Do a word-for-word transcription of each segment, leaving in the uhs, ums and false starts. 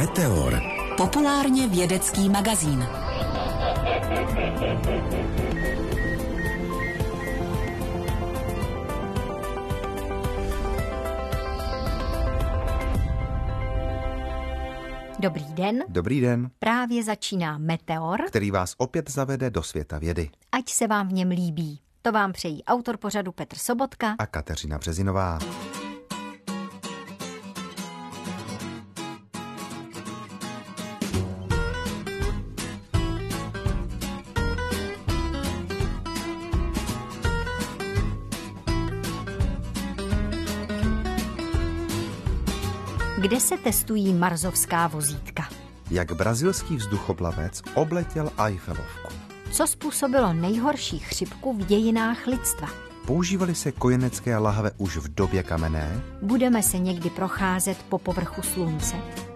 Meteor. Populárně vědecký magazín. Dobrý den. Dobrý den. Právě začíná Meteor, který vás opět zavede do světa vědy. Ať se vám v něm líbí. To vám přejí autor pořadu Petr Sobotka a Kateřina Březinová. Kde se testují marsovská vozítka? Jak brazilský vzduchoplavec obletěl Eiffelovku? Co způsobilo nejhorší chřipku v dějinách lidstva? Používaly se kojenecké lahve už v době kamenné? Budeme se někdy procházet po povrchu slunce?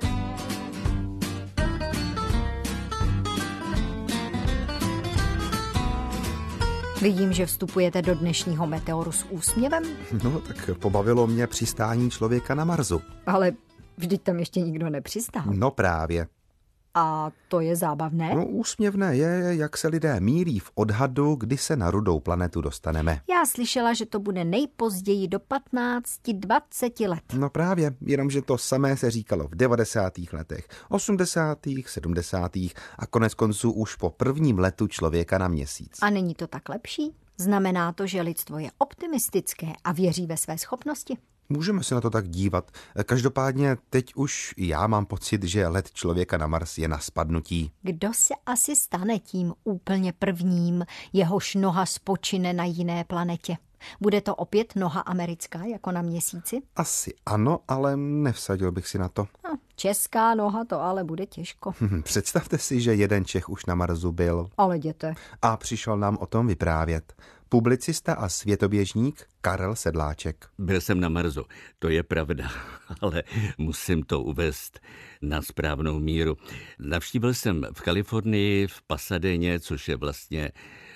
Vidím, že vstupujete do dnešního Meteoru s úsměvem. No, tak pobavilo mě přistání člověka na Marsu. Ale vždyť tam ještě nikdo nepřistál. No právě. A to je zábavné? No, úsměvné je, jak se lidé mýlí v odhadu, kdy se na rudou planetu dostaneme. Já slyšela, že to bude nejpozději do patnáct dvacet let. No právě, jenomže to samé se říkalo v devadesátých letech, osmdesátých, sedmdesátých a konec konců už po prvním letu člověka na měsíc. A není to tak lepší? Znamená to, že lidstvo je optimistické a věří ve své schopnosti? Můžeme se na to tak dívat. Každopádně teď už já mám pocit, že let člověka na Mars je na spadnutí. Kdo se asi stane tím úplně prvním, jehož noha spočine na jiné planetě? Bude to opět noha americká, jako na měsíci? Asi ano, ale nevsadil bych si na to. No, česká noha to ale bude těžko. Představte si, že jeden Čech už na Marsu byl. Ale jděte. A přišel nám o tom vyprávět. Publicista a světoběžník Karel Sedláček. Byl jsem na Marsu, to je pravda, ale musím to uvést na správnou míru. Navštívil jsem v Kalifornii, v Pasadeně, což je vlastně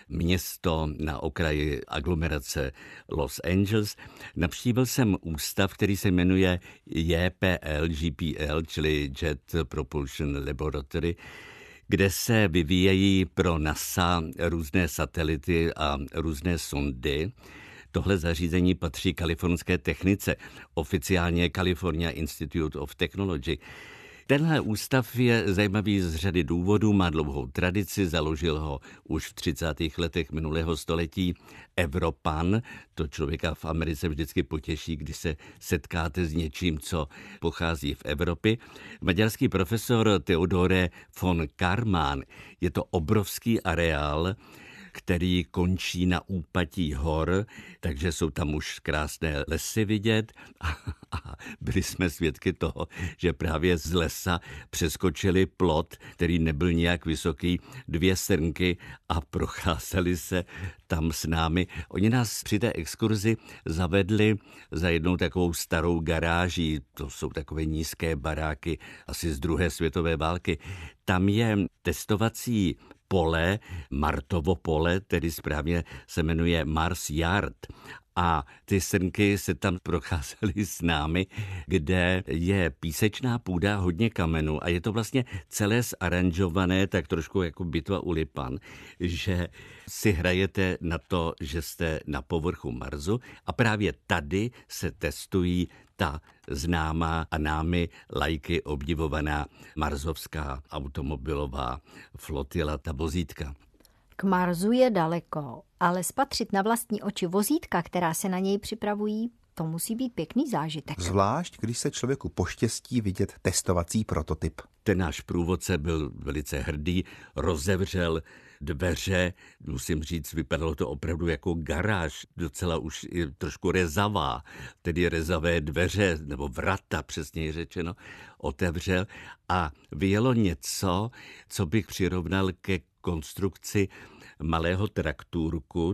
město na okraji aglomerace Los Angeles. Navštívil jsem ústav, který se jmenuje J P L, G P L, čili Jet Propulsion Laboratory, kde se vyvíjejí pro NASA různé satelity a různé sondy. Tohle zařízení patří kalifornské technice, oficiálně California Institute of Technology. Tenhle ústav je zajímavý z řady důvodů, má dlouhou tradici, založil ho už v třicátých letech minulého století Evropan. To člověka v Americe vždycky potěší, když se setkáte s něčím, co pochází v Evropě. Maďarský profesor Theodore von Karman. Je to obrovský areál, který končí na úpatí hor, takže jsou tam už krásné lesy vidět a, a byli jsme svědky toho, že právě z lesa přeskočili plot, který nebyl nijak vysoký, dvě srnky a procházeli se tam s námi. Oni nás při té exkurzi zavedli za jednou takovou starou garáží, to jsou takové nízké baráky asi z druhé světové války. Tam je testovací pole, Martovo pole, tedy správně se jmenuje Mars Yard. A ty srnky se tam procházely s námi, kde je písečná půda, hodně kamenů a je to vlastně celé zaranžované, tak trošku jako bitva u Lipan, že si hrajete na to, že jste na povrchu Marsu a právě tady se testují ta známá a námi laiky obdivovaná marsovská automobilová flotila, ta vozítka. K Marsu je daleko, ale spatřit na vlastní oči vozítka, která se na něj připravují, to musí být pěkný zážitek. Zvlášť, když se člověku poštěstí vidět testovací prototyp. Ten náš průvodce byl velice hrdý, rozevřel dveře, musím říct, vypadalo to opravdu jako garáž, docela už i trošku rezavá, tedy rezavé dveře, nebo vrata, přesněji řečeno, otevřel a vyjelo něco, co bych přirovnal ke konstrukci malého traktůrku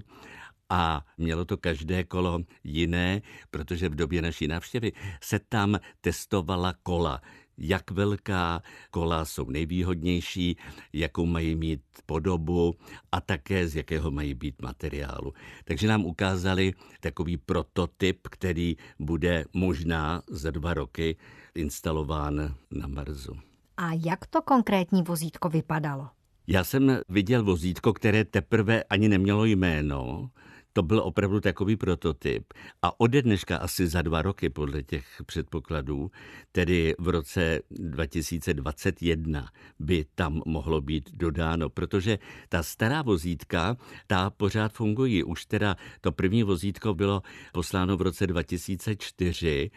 a mělo to každé kolo jiné, protože v době naší návštěvy se tam testovala kola. Jak velká kola jsou nejvýhodnější, jakou mají mít podobu a také z jakého mají být materiálu. Takže nám ukázali takový prototyp, který bude možná za dva roky instalován na Marsu. A jak to konkrétní vozítko vypadalo? Já jsem viděl vozítko, které teprve ani nemělo jméno. To byl opravdu takový prototyp. A ode dneška asi za dva roky podle těch předpokladů, tedy v roce dva tisíce dvacet jedna, by tam mohlo být dodáno, protože ta stará vozítka, ta pořád fungují. Už teda to první vozítko bylo posláno v roce dva tisíce čtyři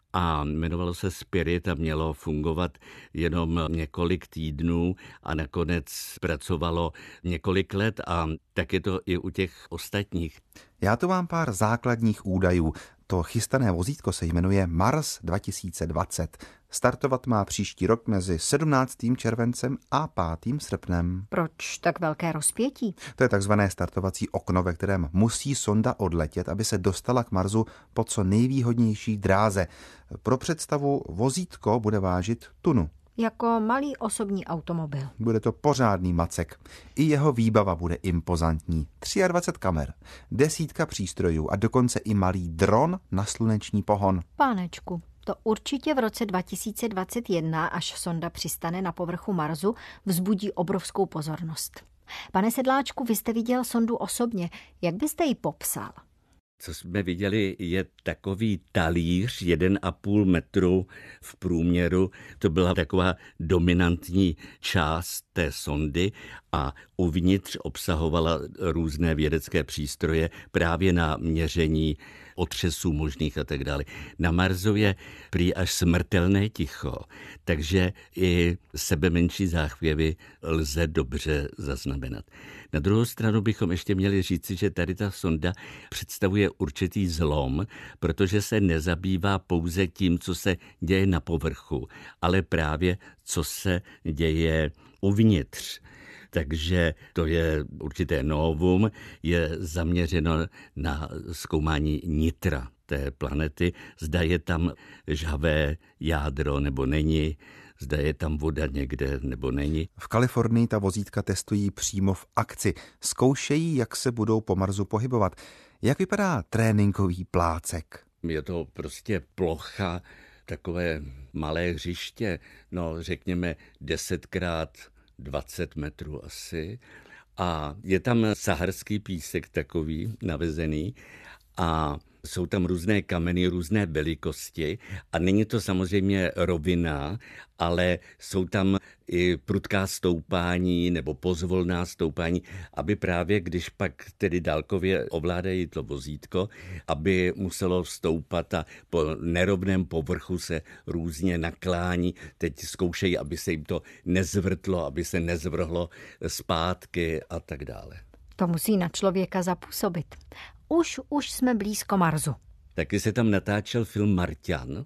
a jmenovalo se Spirit a mělo fungovat jenom několik týdnů a nakonec pracovalo několik let a tak je to i u těch ostatních. Já tu mám pár základních údajů. To chystané vozítko se jmenuje Mars dva tisíce dvacet. Startovat má příští rok mezi sedmnáctým červencem a pátým srpnem. Proč tak velké rozpětí? To je takzvané startovací okno, ve kterém musí sonda odletět, aby se dostala k Marsu po co nejvýhodnější dráze. Pro představu, vozítko bude vážit tunu. Jako malý osobní automobil. Bude to pořádný macek. I jeho výbava bude impozantní. dvacet tři kamer, desítka přístrojů a dokonce i malý dron na sluneční pohon. Pánečku, to určitě v roce dva tisíce dvacet jedna, až sonda přistane na povrchu Marsu, vzbudí obrovskou pozornost. Pane Sedláčku, vy jste viděl sondu osobně. Jak byste ji popsal? Co jsme viděli, je takový talíř, jeden a půl metru v průměru. To byla taková dominantní část té sondy a uvnitř obsahovala různé vědecké přístroje právě na měření otřesů možných a tak dále. Na Marsu je prý až smrtelné ticho, takže i sebemenší záchvěvy lze dobře zaznamenat. Na druhou stranu bychom ještě měli říci, že tady ta sonda představuje určitý zlom, protože se nezabývá pouze tím, co se děje na povrchu, ale právě co se děje uvnitř. Takže to je určité novum, je zaměřeno na zkoumání nitra té planety. Zda je tam žhavé jádro nebo není, zda je tam voda někde nebo není. V Kalifornii ta vozítka testují přímo v akci. Zkoušejí, jak se budou po Marsu pohybovat. Jak vypadá tréninkový plácek? Je to prostě plocha, takové malé hřiště, no řekněme desetkrát dvacet metrů asi. A je tam saharský písek takový navezený a jsou tam různé kameny, různé velikosti a není to samozřejmě rovina, ale jsou tam i prudká stoupání nebo pozvolná stoupání, aby právě, když pak tedy dálkově ovládají to vozítko, aby muselo stoupat a po nerovném povrchu se různě naklání. Teď zkoušejí, aby se jim to nezvrtlo, aby se nezvrhlo zpátky a tak dále. To musí na člověka zapůsobit. Už, už jsme blízko Marsu. Taky se tam natáčel film Marťan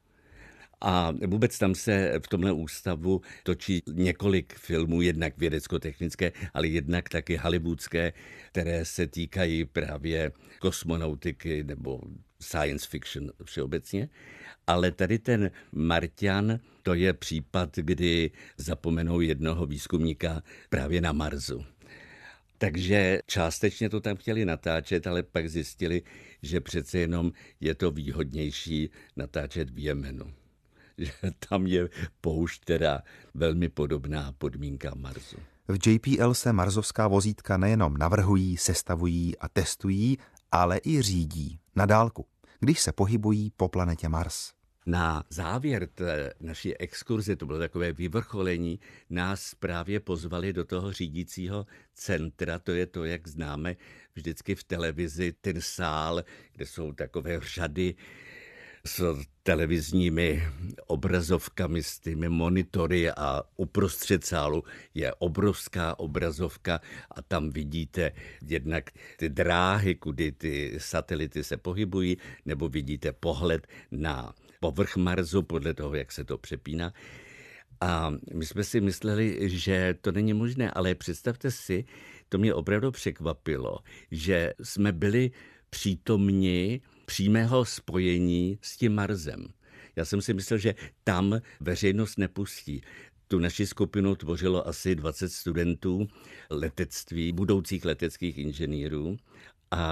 a vůbec tam se v tomhle ústavu točí několik filmů, jednak vědecko-technické, ale jednak taky hollywoodské, které se týkají právě kosmonautiky nebo science fiction všeobecně. Ale tady ten Marťan, to je případ, kdy zapomenou jednoho výzkumníka právě na Marsu. Takže částečně to tam chtěli natáčet, ale pak zjistili, že přece jenom je to výhodnější natáčet v Jemenu. Že tam je poušť teda velmi podobná podmínka Marsu. V J P L se marsovská vozítka nejenom navrhují, sestavují a testují, ale i řídí na dálku, když se pohybují po planetě Mars. Na závěr té naší exkurze, to bylo takové vyvrcholení, nás právě pozvali do toho řídícího centra, to je to, jak známe vždycky v televizi, ten sál, kde jsou takové řady s televizními obrazovkami, s těmi monitory a uprostřed sálu je obrovská obrazovka a tam vidíte jednak ty dráhy, kudy ty satelity se pohybují, nebo vidíte pohled na povrch Marsu podle toho, jak se to přepíná. A my jsme si mysleli, že to není možné, ale představte si, to mě opravdu překvapilo, že jsme byli přítomni přímého spojení s tím Marsem. Já jsem si myslel, že tam veřejnost nepustí. Tu naši skupinu tvořilo asi dvacet studentů letectví, budoucích leteckých inženýrů a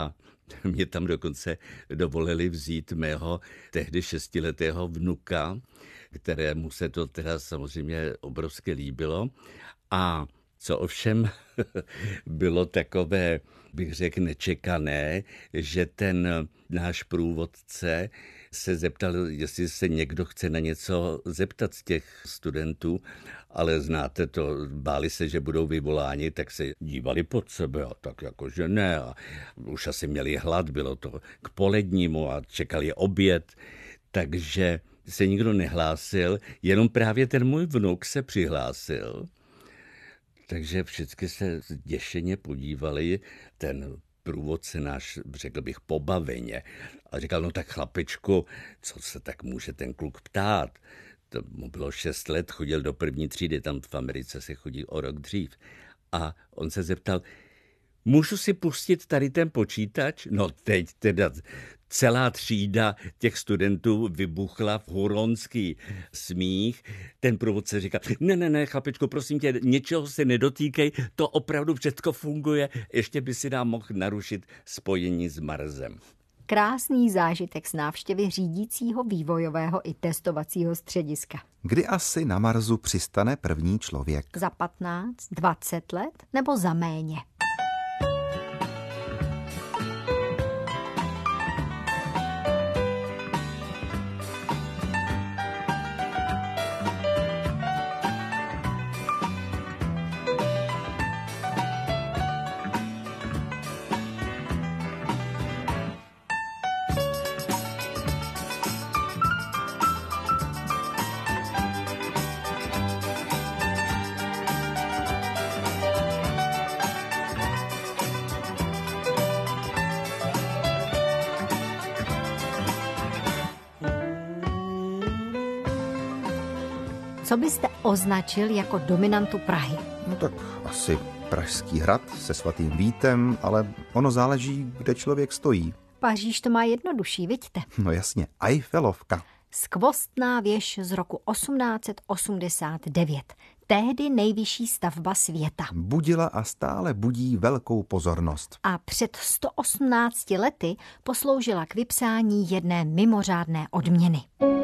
Mě tam dokonce dovolili vzít mého tehdy šestiletého vnuka, kterému se to teda samozřejmě obrovsky líbilo. A co ovšem bylo takové, bych řekl, nečekané, že ten náš průvodce se zeptal, jestli se někdo chce na něco zeptat z těch studentů, ale znáte to, báli se, že budou vyvoláni, tak se dívali pod sebe a tak jakože ne. A už asi měli hlad, bylo to k polednímu a čekali oběd, takže se nikdo nehlásil, jenom právě ten můj vnuk se přihlásil. Takže všichni se zděšeně podívali, ten průvodce náš, řekl bych, pobaveně. A říkal, no tak chlapečku, co se tak může ten kluk ptát? To mu bylo šest let, chodil do první třídy, tam v Americe se chodí o rok dřív. A on se zeptal, můžu si pustit tady ten počítač? No teď teda celá třída těch studentů vybuchla v huronský smích. Ten průvodce říkal, ne, ne, ne, chlapečku, prosím tě, něčeho se nedotýkej, to opravdu všechno funguje, ještě by si nám mohl narušit spojení s Marsem. Krásný zážitek z návštěvy řídícího vývojového i testovacího střediska. Kdy asi na Marsu přistane první člověk? Za patnáct, dvacet let nebo za méně? Co byste označil jako dominantu Prahy? No tak asi Pražský hrad se svatým Vítem, ale ono záleží, kde člověk stojí. Paříž to má jednodušší, viďte? No jasně, Eiffelovka. Skvostná věž z roku osmnáct osmdesát devět. Tehdy nejvyšší stavba světa. Budila a stále budí velkou pozornost. A před sto osmnácti lety posloužila k vypsání jedné mimořádné odměny.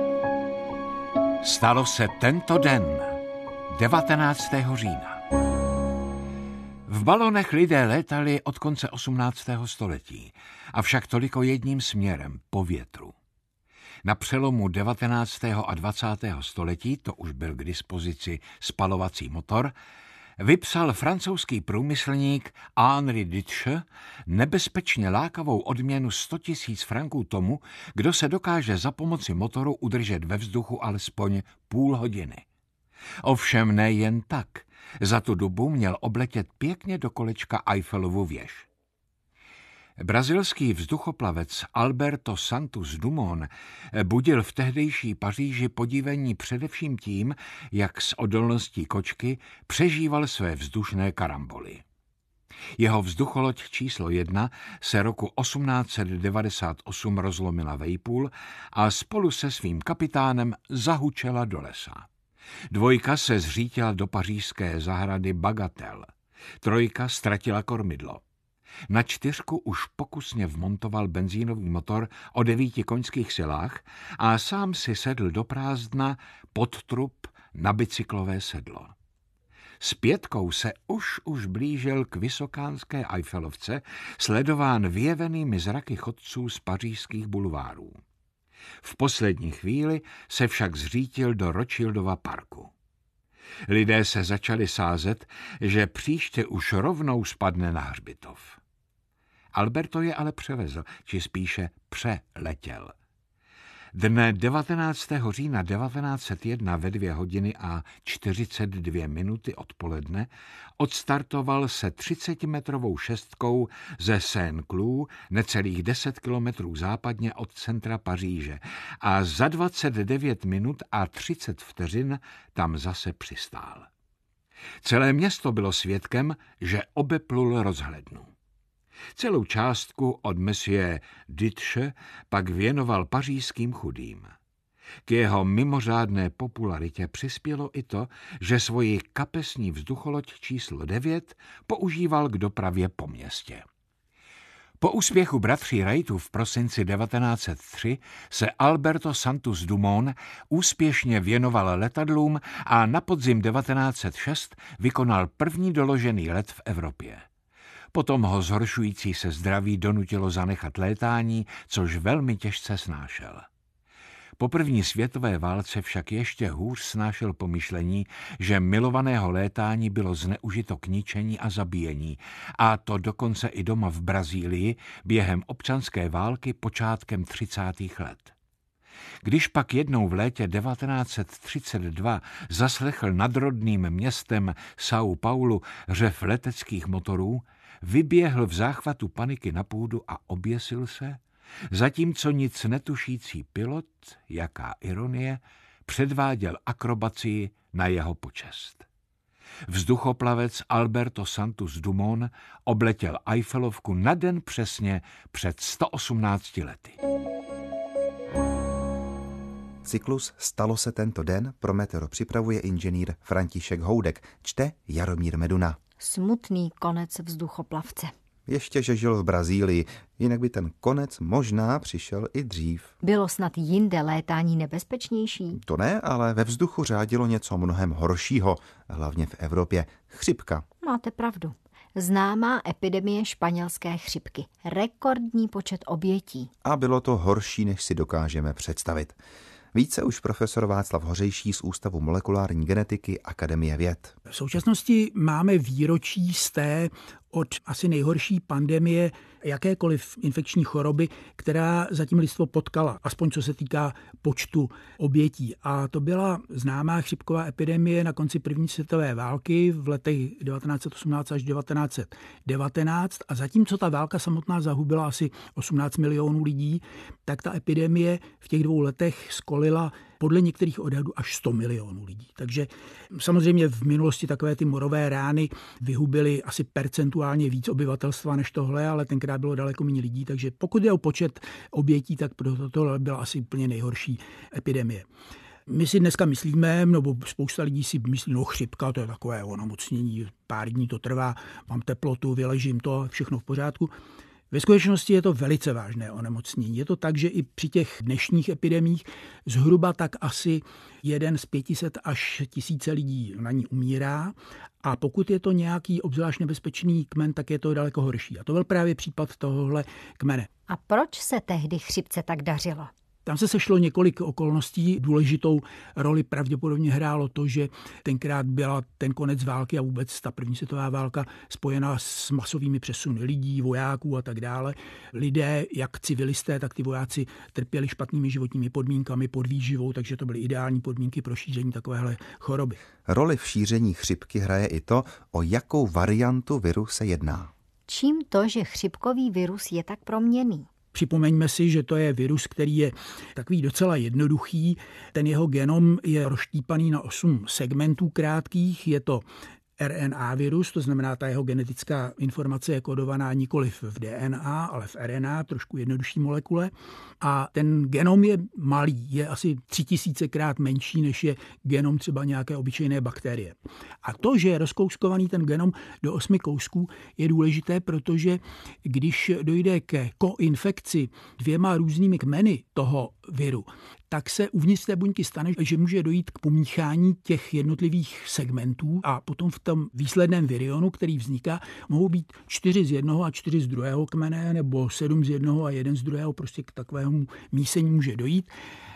Stalo se tento den, devatenáctého října. V balonech lidé létali od konce osmnáctého století, avšak toliko jedním směrem, po větru. Na přelomu devatenáctého a dvacátého století, to už byl k dispozici spalovací motor, vypsal francouzský průmyslník Henri Dutche nebezpečně lákavou odměnu sto tisíc franků tomu, kdo se dokáže za pomoci motoru udržet ve vzduchu alespoň půl hodiny. Ovšem nejen tak, za tu dobu měl obletět pěkně do kolečka Eiffelovu věž. Brazilský vzduchoplavec Alberto Santos Dumont budil v tehdejší Paříži podívení především tím, jak s odolností kočky přežíval své vzdušné karamboly. Jeho vzducholoď číslo jedna se roku osmnáct set devadesát osm rozlomila vejpůl a spolu se svým kapitánem zahučela do lesa. Dvojka se zřítila do pařížské zahrady Bagatelle. Trojka ztratila kormidlo. Na čtyřku už pokusně vmontoval benzínový motor o devíti koňských silách a sám si sedl do prázdna pod trup na bicyklové sedlo. S pětkou se už už blížil k vysokánské Eiffelovce, sledován vyjevenými zraky chodců z pařížských bulvárů. V poslední chvíli se však zřítil do Rothschildova parku. Lidé se začali sázet, že příště už rovnou spadne na hřbitov. Alberto je ale převezl, či spíše přeletěl. Dne devatenáctého října devatenáct set jedna ve dvě hodiny a čtyřicet dvě minuty odpoledne odstartoval se třicetimetrovou šestkou ze Saint-Cloud necelých deset kilometrů západně od centra Paříže a za dvacet devět minut a třicet vteřin tam zase přistál. Celé město bylo svědkem, že obeplul rozhlednu. Celou částku od monsieur Dutche pak věnoval pařížským chudým. K jeho mimořádné popularitě přispělo i to, že svoji kapesní vzducholoď číslo devět používal k dopravě po městě. Po úspěchu bratří Wrightů v prosinci devatenáct set tři se Alberto Santos Dumont úspěšně věnoval letadlům a na podzim devatenáct set šest vykonal první doložený let v Evropě. Potom ho zhoršující se zdraví donutilo zanechat létání, což velmi těžce snášel. Po první světové válce však ještě hůř snášel pomyšlení, že milovaného létání bylo zneužito k ničení a zabíjení, a to dokonce i doma v Brazílii během občanské války počátkem třicátých let. Když pak jednou v létě devatenáct set třicet dva zaslechl nad rodným městem São Paulo řev leteckých motorů, vyběhl v záchvatu paniky na půdu a oběsil se, zatímco nic netušící pilot, jaká ironie, předváděl akrobacii na jeho počest. Vzduchoplavec Alberto Santos Dumont obletěl Eiffelovku na den přesně před sto osmnácti lety. Cyklus Stalo se tento den pro Meteo připravuje inženýr František Houdek, čte Jaromír Meduna. Smutný konec vzduchoplavce. Ještě, že žil v Brazílii, jinak by ten konec možná přišel i dřív. Bylo snad jinde létání nebezpečnější? To ne, ale ve vzduchu řádilo něco mnohem horšího, hlavně v Evropě. Chřipka. Máte pravdu. Známá epidemie španělské chřipky. Rekordní počet obětí. A bylo to horší, než si dokážeme představit. Více už profesor Václav Hořejší z Ústavu molekulární genetiky Akademie věd. V současnosti máme výročí z té od asi nejhorší pandemie jakékoliv infekční choroby, která zatím lidstvo potkala, aspoň co se týká počtu obětí. A to byla známá chřipková epidemie na konci první světové války v letech devatenáct set osmnáct až devatenáct set devatenáct. A zatímco ta válka samotná zahubila asi osmnáct milionů lidí, tak ta epidemie v těch dvou letech skolila podle některých odhadů až sto milionů lidí. Takže samozřejmě v minulosti takové ty morové rány vyhubily asi percentuálně víc obyvatelstva než tohle, ale tenkrát bylo daleko méně lidí, takže pokud je o počet obětí, tak pro tohle byla asi úplně nejhorší epidemie. My si dneska myslíme, nebo spousta lidí si myslí, no chřipka, to je takové onemocnění, pár dní to trvá, mám teplotu, vyležím to, všechno v pořádku. Ve skutečnosti je to velice vážné onemocnění. Je to tak, že i při těch dnešních epidemích zhruba tak asi jeden z pětiset až tisíce lidí na ní umírá. A pokud je to nějaký obzvlášť nebezpečný kmen, tak je to daleko horší. A to byl právě případ tohohle kmene. A proč se tehdy chřipce tak dařilo? Tam se sešlo několik okolností. Důležitou roli pravděpodobně hrálo to, že tenkrát byla ten konec války a vůbec ta první světová válka spojená s masovými přesuny lidí, vojáků a tak dále. Lidé, jak civilisté, tak ty vojáci trpěli špatnými životními podmínkami, podvýživou, takže to byly ideální podmínky pro šíření takovéhle choroby. Roli v šíření chřipky hraje i to, o jakou variantu viru se jedná. Čím to, že chřipkový virus je tak proměnný? Připomeňme si, že to je virus, který je takový docela jednoduchý. Ten jeho genom je rozštípaný na osm segmentů krátkých. Je to R N A virus, to znamená, ta jeho genetická informace je kodovaná nikoliv v D N A, ale v R N A, trošku jednodušší molekule. A ten genom je malý, je asi tři tisícekrát menší, než je genom třeba nějaké obyčejné bakterie. A to, že je rozkouskovaný ten genom do osmi kousků, je důležité, protože když dojde ke koinfekci dvěma různými kmeny toho viru, tak se uvnitř té buňky stane, že může dojít k pomíchání těch jednotlivých segmentů a potom v tom výsledném virionu, který vzniká, mohou být čtyři z jednoho a čtyři z druhého kmene, nebo sedm z jednoho a jeden z druhého, prostě k takovému mísení může dojít.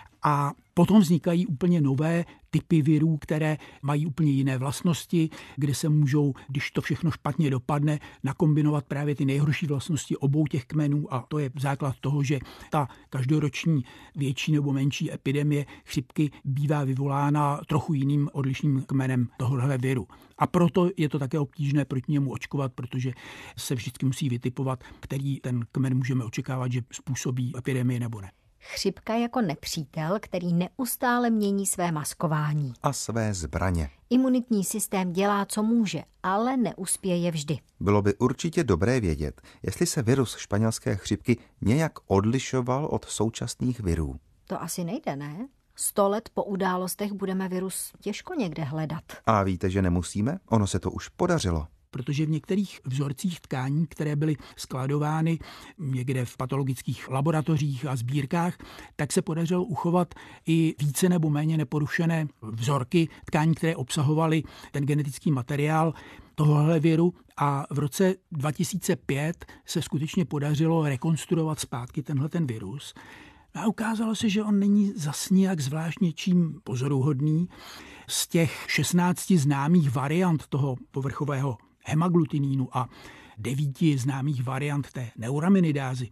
A potom vznikají úplně nové typy virů, které mají úplně jiné vlastnosti, kde se můžou, když to všechno špatně dopadne, nakombinovat právě ty nejhorší vlastnosti obou těch kmenů. A to je základ toho, že ta každoroční větší nebo menší epidemie chřipky bývá vyvolána trochu jiným odlišným kmenem tohohle viru. A proto je to také obtížné proti němu očkovat, protože se vždycky musí vytipovat, který ten kmen můžeme očekávat, že způsobí epidemii nebo ne. Chřipka jako nepřítel, který neustále mění své maskování. A své zbraně. Imunitní systém dělá, co může, ale neuspěje vždy. Bylo by určitě dobré vědět, jestli se virus španělské chřipky nějak odlišoval od současných virů. To asi nejde, ne? Sto let po událostech budeme virus těžko někde hledat. A víte, že nemusíme? Ono se to už podařilo. protože v některých vzorcích tkání, které byly skladovány někde v patologických laboratořích a sbírkách, tak se podařilo uchovat i více nebo méně neporušené vzorky tkání, které obsahovaly ten genetický materiál tohohle viru, a v roce dva tisíce pět se skutečně podařilo rekonstruovat zpátky tenhle ten virus. A ukázalo se, že on není zas nijak zvlášť něčím pozoruhodný. Z těch šestnácti známých variant toho povrchového hemaglutinínu a devíti známých variant té neuraminidázy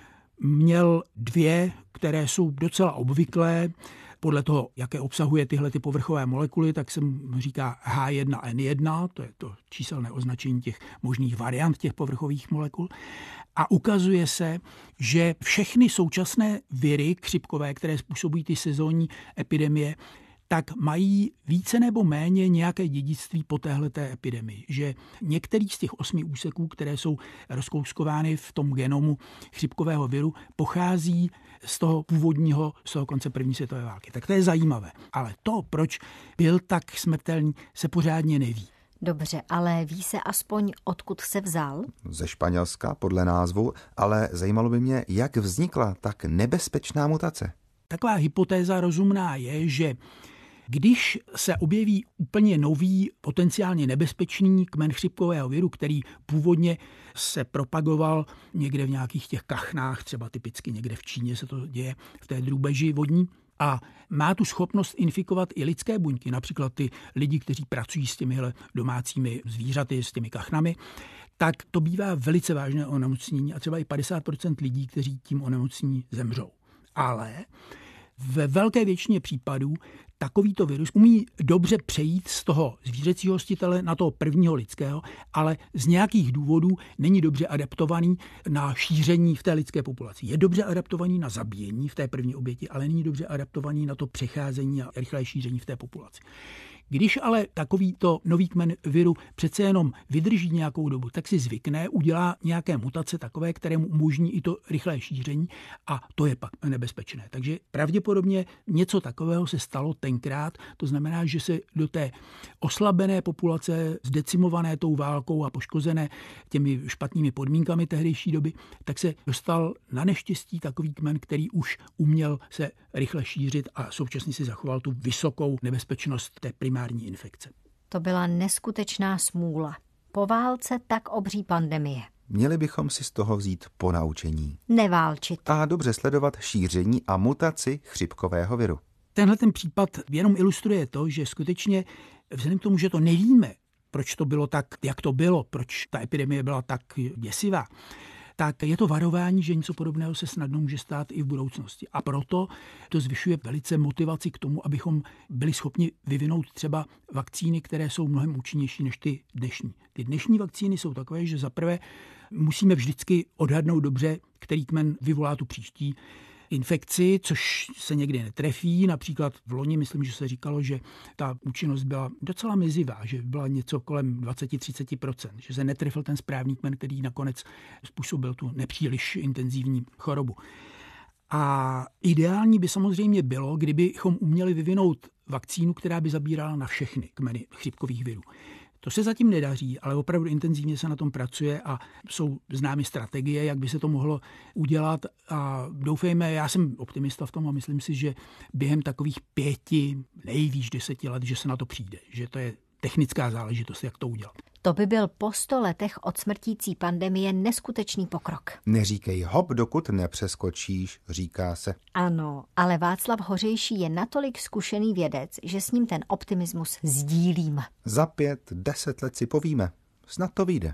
měl dvě, které jsou docela obvyklé. Podle toho, jaké obsahuje tyhle ty povrchové molekuly, tak se mu říká H jedna N jedna, to je to číselné označení těch možných variant těch povrchových molekul. A ukazuje se, že všechny současné viry chřipkové, které způsobují ty sezónní epidemie, tak mají více nebo méně nějaké dědictví po téhleté epidemii. Že některý z těch osmi úseků, které jsou rozkouskovány v tom genomu chřipkového viru, pochází z toho původního, z toho konce první světové války. Tak to je zajímavé. Ale to, proč byl tak smrtelný, se pořádně neví. Dobře, ale ví se aspoň, odkud se vzal? Ze Španělska podle názvu, ale zajímalo by mě, jak vznikla tak nebezpečná mutace. Taková hypotéza rozumná je, že když se objeví úplně nový, potenciálně nebezpečný kmen chřipkového viru, který původně se propagoval někde v nějakých těch kachnách, třeba typicky někde v Číně se to děje, v té drůbeži vodní, a má tu schopnost infikovat i lidské buňky, například ty lidi, kteří pracují s těmihle domácími zvířaty, s těmi kachnami, tak to bývá velice vážné onemocnění a třeba i padesát procent lidí, kteří tím onemocnění zemřou. Ale ve velké většině případů takovýto virus umí dobře přejít z toho zvířecího hostitele na toho prvního lidského, ale z nějakých důvodů není dobře adaptovaný na šíření v té lidské populaci. Je dobře adaptovaný na zabíjení v té první oběti, ale není dobře adaptovaný na to přecházení a rychlé šíření v té populaci. Když ale takovýto nový kmen viru přece jenom vydrží nějakou dobu, tak si zvykne, udělá nějaké mutace takové, které mu umožní i to rychlé šíření, a to je pak nebezpečné. Takže pravděpodobně něco takového se stalo tenkrát, to znamená, že se do té oslabené populace, zdecimované tou válkou a poškozené těmi špatnými podmínkami tehdejší doby, tak se dostal na neštěstí takový kmen, který už uměl se rychle šířit a současně si zachoval tu vysokou nebezpečnost té primární infekce. To byla neskutečná smůla. Po válce tak obří pandemie. Měli bychom si z toho vzít ponaučení. Neválčit. A dobře sledovat šíření a mutaci chřipkového viru. Tenhle ten případ jenom ilustruje to, že skutečně vzhledem k tomu, že to nevíme, proč to bylo tak, jak to bylo, proč ta epidemie byla tak děsivá, tak je to varování, že něco podobného se snadno může stát i v budoucnosti. A proto to zvyšuje velice motivaci k tomu, abychom byli schopni vyvinout třeba vakcíny, které jsou mnohem účinnější než ty dnešní. Ty dnešní vakcíny jsou takové, že zaprvé musíme vždycky odhadnout dobře, který kmen vyvolá tu příští infekci, což se někdy netrefí. Například v loni, myslím, že se říkalo, že ta účinnost byla docela mizivá, že byla něco kolem dvacet až třicet procent, že se netrefil ten správný kmen, který nakonec způsobil tu nepříliš intenzivní chorobu. A ideální by samozřejmě bylo, kdybychom uměli vyvinout vakcínu, která by zabírala na všechny kmeny chřipkových virů. To se zatím nedaří, ale opravdu intenzivně se na tom pracuje a jsou známy strategie, jak by se to mohlo udělat. A doufejme, já jsem optimista v tom a myslím si, že během takových pěti, nejvýš deseti let, že se na to přijde, že to je technická záležitost, jak to udělat. To by byl po sto letech od smrtící pandemie neskutečný pokrok. Neříkej hop, dokud nepřeskočíš, říká se. Ano, ale Václav Hořejší je natolik zkušený vědec, že s ním ten optimismus sdílím. Za pět, deset let si povíme. Snad to vyjde.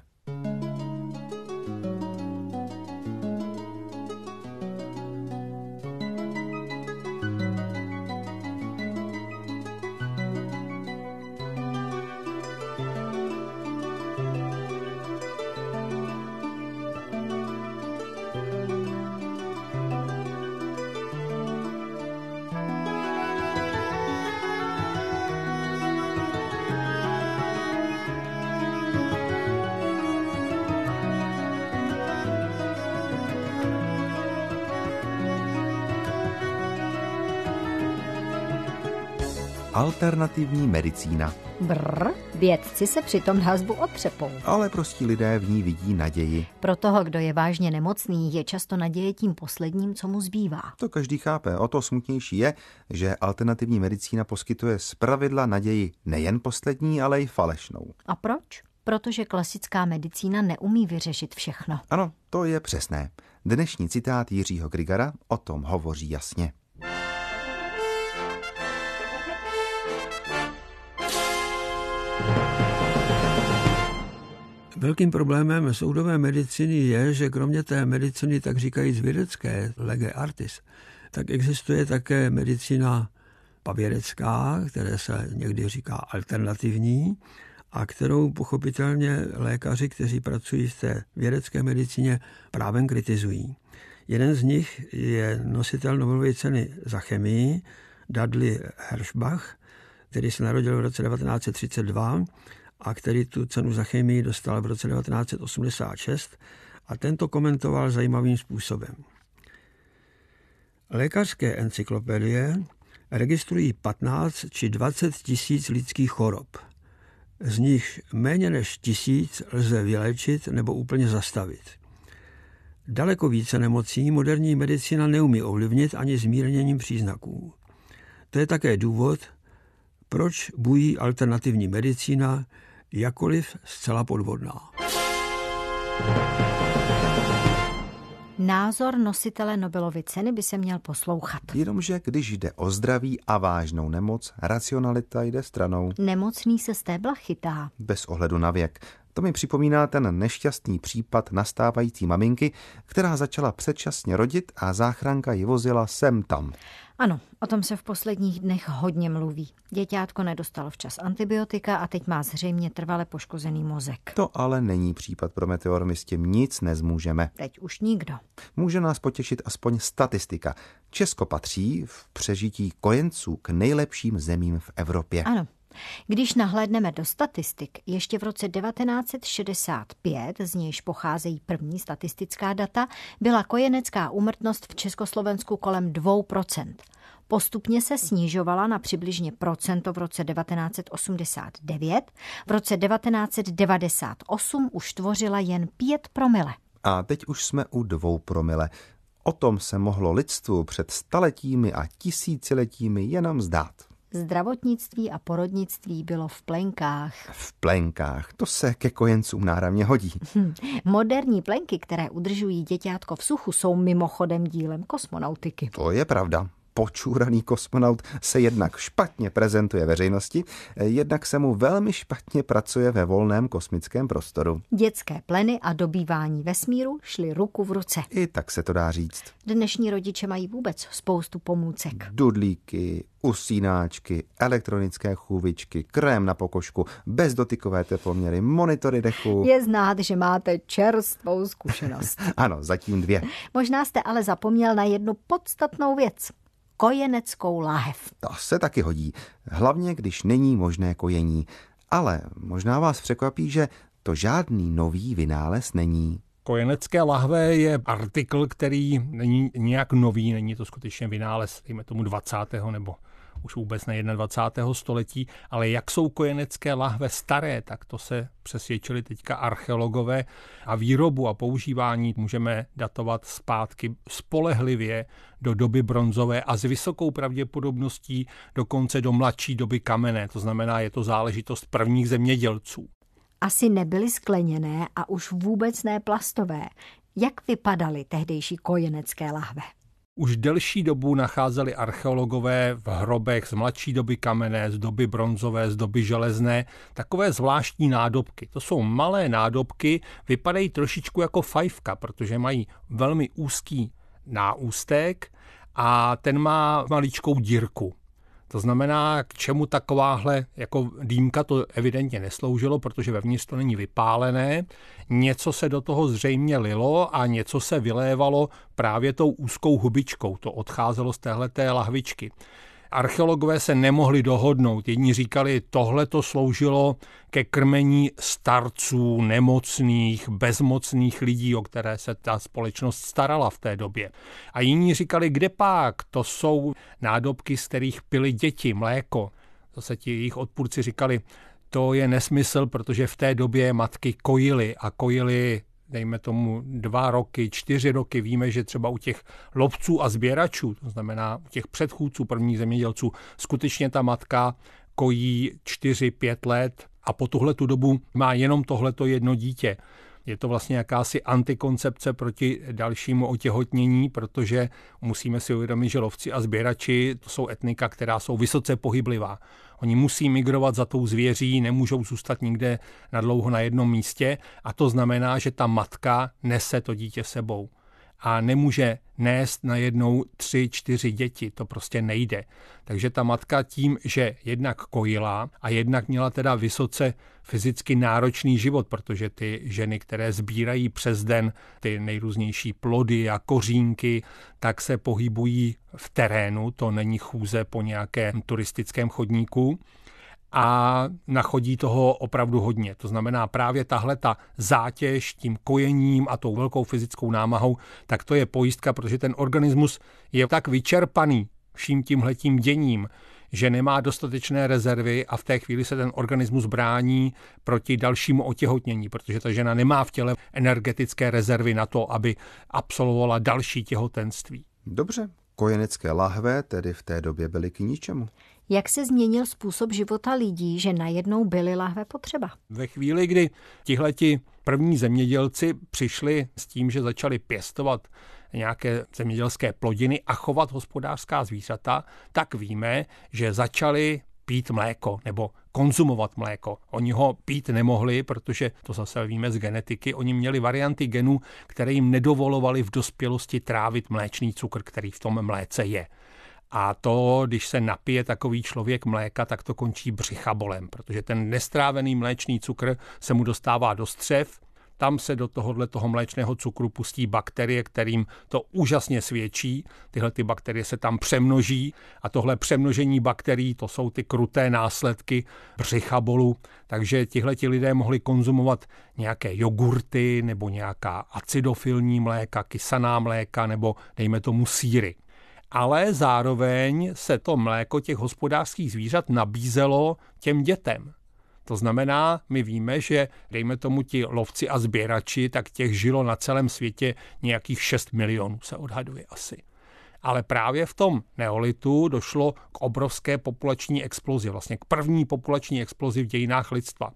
Alternativní medicína. Brr, vědci se přitom názvu otřepou. Ale prostí lidé v ní vidí naději. Pro toho, kdo je vážně nemocný, je často naděje tím posledním, co mu zbývá. To každý chápe. O to smutnější je, že alternativní medicína poskytuje zpravidla naději nejen poslední, ale i falešnou. A proč? Protože klasická medicína neumí vyřešit všechno. Ano, to je přesné. Dnešní citát Jiřího Grigara o tom hovoří jasně. Velkým problémem soudové medicíny je, že kromě té medicíny, tak říkajíc vědecké, lege artis, tak existuje také medicína pavěrecká, které se někdy říká alternativní, a kterou pochopitelně lékaři, kteří pracují v té vědecké medicíně, právem kritizují. Jeden z nich je nositel Nobelovy ceny za chemii, Dudley Hershbach, který se narodil v roce devatenáct set třicet dva a který tu cenu za chemii dostal v roce devatenáct set osmdesát šest, a tento komentoval zajímavým způsobem. Lékařské encyklopedie registrují patnáct či dvacet tisíc lidských chorob. Z nich méně než tisíc lze vylečit nebo úplně zastavit. Daleko více nemocí moderní medicína neumí ovlivnit ani zmírněním příznaků. To je také důvod, proč bují alternativní medicína, jakkoliv zcela podvodná. Názor nositele Nobelovy ceny by se měl poslouchat. Jenomže když jde o zdraví a vážnou nemoc, racionalita jde stranou. Nemocný se stébla chytá. Bez ohledu na věk. To mi připomíná ten nešťastný případ nastávající maminky, která začala předčasně rodit a záchranka ji vozila sem tam. Ano, o tom se v posledních dnech hodně mluví. Děťátko nedostalo včas antibiotika a teď má zřejmě trvale poškozený mozek. To ale není případ pro Meteor, my s tím nic nezmůžeme. Teď už nikdo. Může nás potěšit aspoň statistika. Česko patří v přežití kojenců k nejlepším zemím v Evropě. Ano. Když nahlédneme do statistik, ještě v roce devatenáct set šedesát pět, z nějž pocházejí první statistická data, byla kojenecká úmrtnost v Československu kolem dvou procent. Postupně se snižovala na přibližně procento v roce devatenáct set osmdesát devět, v roce devatenáct set devadesát osm už tvořila jen pět promile. A teď už jsme u dvou promile. O tom se mohlo lidstvu před staletími a tisíciletími jenom zdát. Zdravotnictví a porodnictví bylo v plenkách. V plenkách, to se ke kojencům náramně hodí. Hm. Moderní plenky, které udržují děťátko v suchu, jsou mimochodem dílem kosmonautiky. To je pravda. Počúraný kosmonaut se jednak špatně prezentuje veřejnosti, jednak se mu velmi špatně pracuje ve volném kosmickém prostoru. Dětské pleny a dobývání vesmíru šly ruku v ruce. I tak se to dá říct. Dnešní rodiče mají vůbec spoustu pomůcek. Dudlíky, usínáčky, elektronické chůvičky, krém na pokožku, bezdotykové teploměry, monitory dechu. Je znát, že máte čerstvou zkušenost. Ano, zatím dvě. Možná jste ale zapomněl na jednu podstatnou věc. Kojeneckou láhev. To se taky hodí, hlavně když není možné kojení. Ale možná vás překvapí, že to žádný nový vynález není. Kojenecké lahve je artikl, který není nějak nový, není to skutečně vynález, dejme tomu dvacátého nebo už vůbec ne dvacátého prvního století, ale jak jsou kojenecké lahve staré, tak to se přesvědčili teďka archeologové a výrobu a používání můžeme datovat zpátky spolehlivě do doby bronzové a s vysokou pravděpodobností dokonce do mladší doby kamenné, to znamená, je to záležitost prvních zemědělců. Asi nebyly skleněné a už vůbec ne plastové. Jak vypadaly tehdejší kojenecké lahve? Už delší dobu nacházeli archeologové v hrobech z mladší doby kamenné, z doby bronzové, z doby železné, takové zvláštní nádobky. To jsou malé nádobky, vypadají trošičku jako fajfka, protože mají velmi úzký náústek a ten má maličkou dírku. To znamená, k čemu takováhle jako dýmka to evidentně nesloužilo, protože vevnitř to není vypálené. Něco se do toho zřejmě lilo a něco se vylévalo právě tou úzkou hubičkou. To odcházelo z téhleté lahvičky. Archeologové se nemohli dohodnout. Jedni říkali, tohle to sloužilo ke krmení starců, nemocných, bezmocných lidí, o které se ta společnost starala v té době. A jiní říkali, kde pak, to jsou nádobky, z kterých pili děti, mléko. Zase ti jejich odpůrci říkali, To je nesmysl, protože v té době matky kojily a kojily dejme tomu dva roky, čtyři roky. Víme, že třeba u těch lovců a sběračů, to znamená u těch předchůdců prvních zemědělců, skutečně ta matka kojí čtyři pět let a po tuhletu dobu má jenom tohleto jedno dítě. Je to vlastně jakási antikoncepce proti dalšímu otěhotnění, protože musíme si uvědomit, že lovci a sběrači to jsou etnika, která jsou vysoce pohyblivá. Oni musí migrovat za tou zvěří, nemůžou zůstat nikde nadlouho na jednom místě a to znamená, že ta matka nese to dítě sebou. A nemůže nést najednou tři, čtyři děti, to prostě nejde. Takže ta matka tím, že jednak kojila a jednak měla teda vysoce fyzicky náročný život, protože ty ženy, které sbírají přes den ty nejrůznější plody a kořínky, tak se pohybují v terénu, to není chůze po nějakém turistickém chodníku, a nachodí toho opravdu hodně. To znamená právě tahle ta zátěž tím kojením a tou velkou fyzickou námahou, tak to je pojistka, protože ten organismus je tak vyčerpaný vším tímhletím děním, že nemá dostatečné rezervy a v té chvíli se ten organismus brání proti dalšímu otěhotnění, protože ta žena nemá v těle energetické rezervy na to, aby absolvovala další těhotenství. Dobře, kojenecké lahve tedy v té době byly k ničemu. Jak se změnil způsob života lidí, že najednou byly lahve potřeba? Ve chvíli, kdy tihleti první zemědělci přišli s tím, že začali pěstovat nějaké zemědělské plodiny a chovat hospodářská zvířata, tak víme, že začali pít mléko nebo konzumovat mléko. Oni ho pít nemohli, protože to zase víme z genetiky, oni měli varianty genů, které jim nedovolovaly v dospělosti trávit mléčný cukr, který v tom mléce je. A to, když se napije takový člověk mléka, tak to končí břichabolem, protože ten nestrávený mléčný cukr se mu dostává do střev, tam se do tohohle toho mléčného cukru pustí bakterie, kterým to úžasně svědčí. Tyhle ty bakterie se tam přemnoží a tohle přemnožení bakterií, to jsou ty kruté následky břichabolu. Takže tihleti lidé mohli konzumovat nějaké jogurty nebo nějaká acidofilní mléka, kysaná mléka nebo dejme tomu sýry. Ale zároveň se to mléko těch hospodářských zvířat nabízelo těm dětem. To znamená, my víme, že dejme tomu ti lovci a sběrači, tak těch žilo na celém světě nějakých šest milionů, se odhaduje asi. Ale právě v tom neolitu došlo k obrovské populační explozi, vlastně k první populační explozi v dějinách lidstva.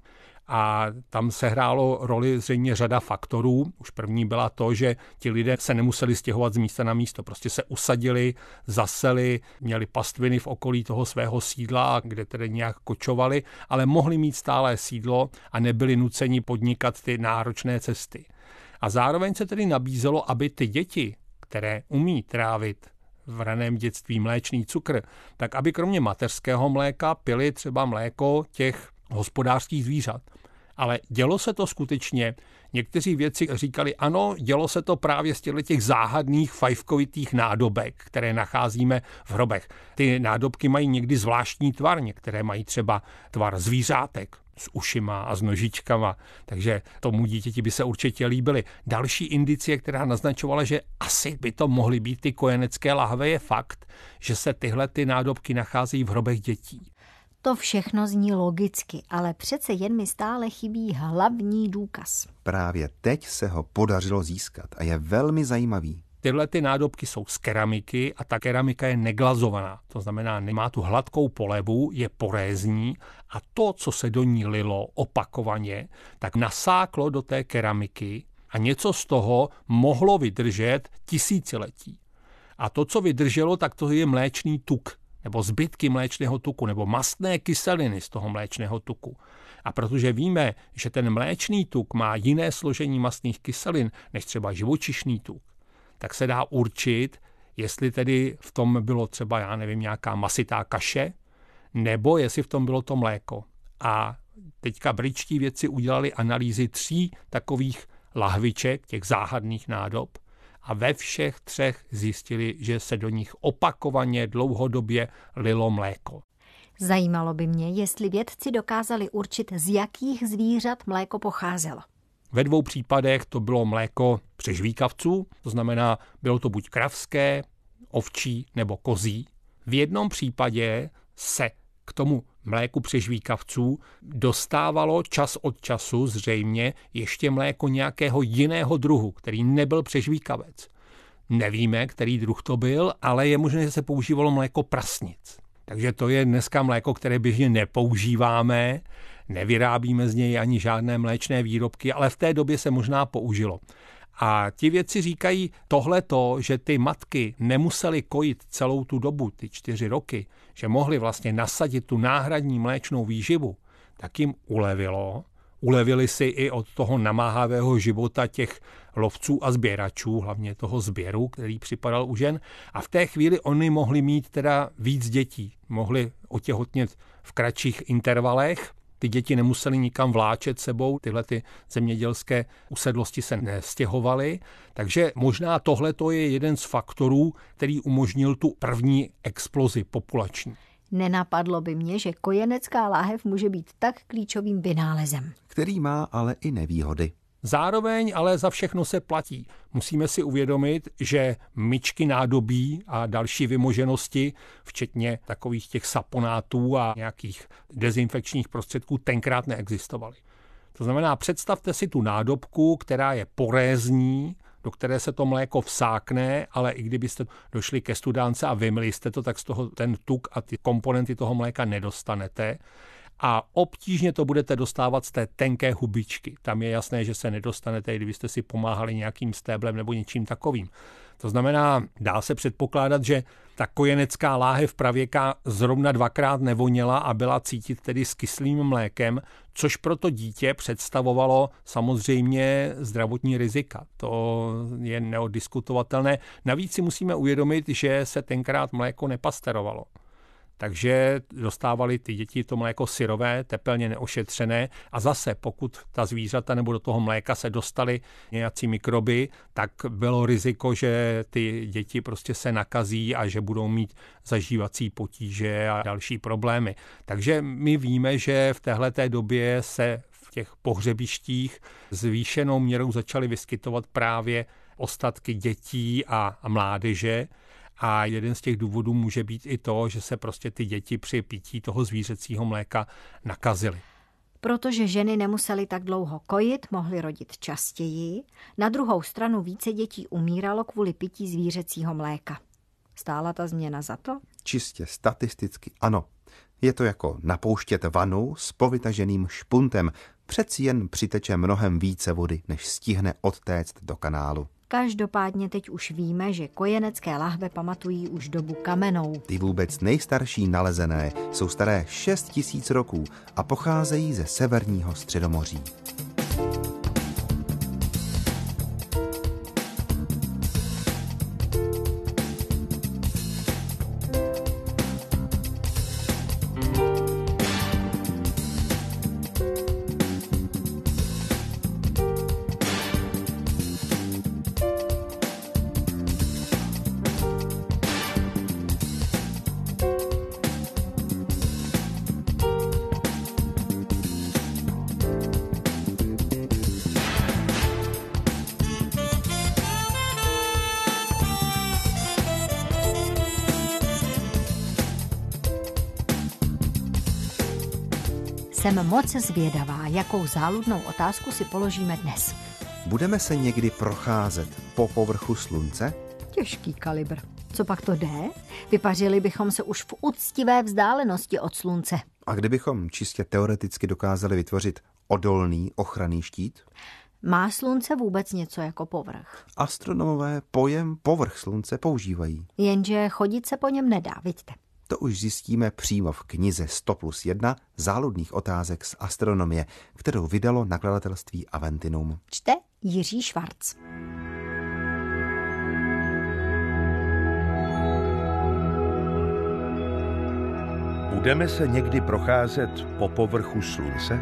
A tam se hrálo roli zřejmě řada faktorů. Už první byla to, že ti lidé se nemuseli stěhovat z místa na místo. Prostě se usadili, zaseli, měli pastviny v okolí toho svého sídla, kde tedy nějak kočovali, ale mohli mít stálé sídlo a nebyli nuceni podnikat ty náročné cesty. A zároveň se tedy nabízelo, aby ty děti, které umí trávit v raném dětství mléčný cukr, tak aby kromě mateřského mléka pili třeba mléko těch hospodářských zvířat. Ale dělo se to skutečně. Někteří vědci říkali, ano, dělo se to právě z těch záhadných fajfkovitých nádobek, které nacházíme v hrobech. Ty nádobky mají někdy zvláštní tvar, některé mají třeba tvar zvířátek s ušima a s nožičkama, takže tomu dítěti by se určitě líbily. Další indicie, která naznačovala, že asi by to mohly být ty kojenecké lahve, je fakt, že se tyhle ty nádobky nacházejí v hrobech dětí. To všechno zní logicky, ale přece jen mi stále chybí hlavní důkaz. Právě teď se ho podařilo získat a je velmi zajímavý. Tyhle ty nádobky jsou z keramiky a ta keramika je neglazovaná. To znamená, nemá tu hladkou polevu, je porézní a to, co se do ní lilo opakovaně, tak nasáklo do té keramiky a něco z toho mohlo vydržet tisíciletí. A to, co vydrželo, tak to je mléčný tuk, nebo zbytky mléčného tuku, nebo mastné kyseliny z toho mléčného tuku. A protože víme, že ten mléčný tuk má jiné složení mastných kyselin než třeba živočišný tuk, tak se dá určit, jestli tedy v tom bylo třeba, já nevím, nějaká masitá kaše, nebo jestli v tom bylo to mléko. A teďka britští vědci udělali analýzy tří takových lahviček, těch záhadných nádob, a ve všech třech zjistili, že se do nich opakovaně dlouhodobě lilo mléko. Zajímalo by mě, jestli vědci dokázali určit, z jakých zvířat mléko pocházelo. Ve dvou případech to bylo mléko přežvíkavců, to znamená, bylo to buď kravské, ovčí nebo kozí. V jednom případě se k tomu mléku přežvíkavců dostávalo čas od času zřejmě ještě mléko nějakého jiného druhu, který nebyl přežvíkavec. Nevíme, který druh to byl, ale je možné, že se používalo mléko prasnic. Takže to je dneska mléko, které běžně nepoužíváme, nevyrábíme z něj ani žádné mléčné výrobky, ale v té době se možná použilo. A ti vědci říkají tohleto, že ty matky nemusely kojit celou tu dobu, ty čtyři roky, že mohly vlastně nasadit tu náhradní mléčnou výživu, tak jim ulevilo. Ulevili si i od toho namáhavého života těch lovců a sběračů, hlavně toho sběru, který připadal u žen. A v té chvíli oni mohli mít teda víc dětí. Mohli otěhotnět v kratších intervalech. Ty děti nemuseli nikam vláčet sebou, tyhle ty zemědělské usedlosti se nestěhovaly. Takže možná tohle je jeden z faktorů, který umožnil tu první explozi populační. Nenapadlo by mě, že kojenecká láhev může být tak klíčovým vynálezem. Který má ale i nevýhody. Zároveň ale za všechno se platí. Musíme si uvědomit, že myčky nádobí a další vymoženosti, včetně takových těch saponátů a nějakých dezinfekčních prostředků, tenkrát neexistovaly. To znamená, představte si tu nádobku, která je porézní, do které se to mléko vsákne, ale i kdybyste došli ke studánce a vymyli jste to, tak z toho ten tuk a ty komponenty toho mléka nedostanete. A obtížně to budete dostávat z té tenké hubičky. Tam je jasné, že se nedostanete, kdybyste si pomáhali nějakým stéblem nebo něčím takovým. To znamená, dá se předpokládat, že ta kojenecká láhev pravěká zrovna dvakrát nevoněla a byla cítit tedy s kyslým mlékem, což pro to dítě představovalo samozřejmě zdravotní rizika. To je neoddiskutovatelné. Navíc si musíme uvědomit, že se tenkrát mléko nepasterovalo. Takže dostávali ty děti to mléko syrové, tepelně neošetřené a zase pokud ta zvířata nebo do toho mléka se dostaly nějací mikroby, tak bylo riziko, že ty děti prostě se nakazí a že budou mít zažívací potíže a další problémy. Takže my víme, že v téhleté době se v těch pohřebištích zvýšenou měrou začaly vyskytovat právě ostatky dětí a, a mládeže. A jeden z těch důvodů může být i to, že se prostě ty děti při pití toho zvířecího mléka nakazily. Protože ženy nemusely tak dlouho kojit, mohly rodit častěji. Na druhou stranu více dětí umíralo kvůli pití zvířecího mléka. Stála ta změna za to? Čistě statisticky ano. Je to jako napouštět vanu s povytaženým špuntem. Přeci jen přiteče mnohem více vody, než stihne odtéct do kanálu. Každopádně teď už víme, že kojenecké lahve pamatují už dobu kamennou. Ty vůbec nejstarší nalezené jsou staré šest tisíc roků a pocházejí ze severního Středomoří. Jsem moc zvědavá, jakou záludnou otázku si položíme dnes. Budeme se někdy procházet po povrchu slunce? Těžký kalibr. Co pak to jde? Vypařili bychom se už v úctivé vzdálenosti od slunce. A kdybychom čistě teoreticky dokázali vytvořit odolný ochranný štít? Má slunce vůbec něco jako povrch? Astronomové pojem povrch slunce používají. Jenže chodit se po něm nedá, vidíte. To už zjistíme přímo v knize sto plus jedna záludných otázek z astronomie, kterou vydalo nakladatelství Aventinum. Čte Jiří Švarc. Budeme se někdy procházet po povrchu slunce?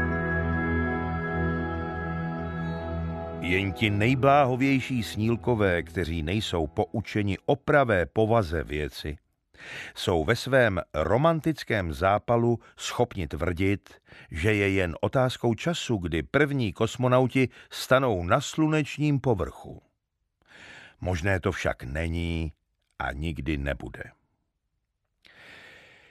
Jen ti nejbláhovější snílkové, kteří nejsou poučeni o pravé povaze věci, jsou ve svém romantickém zápalu schopni tvrdit, že je jen otázkou času, kdy první kosmonauti stanou na slunečním povrchu. Možné to však není a nikdy nebude.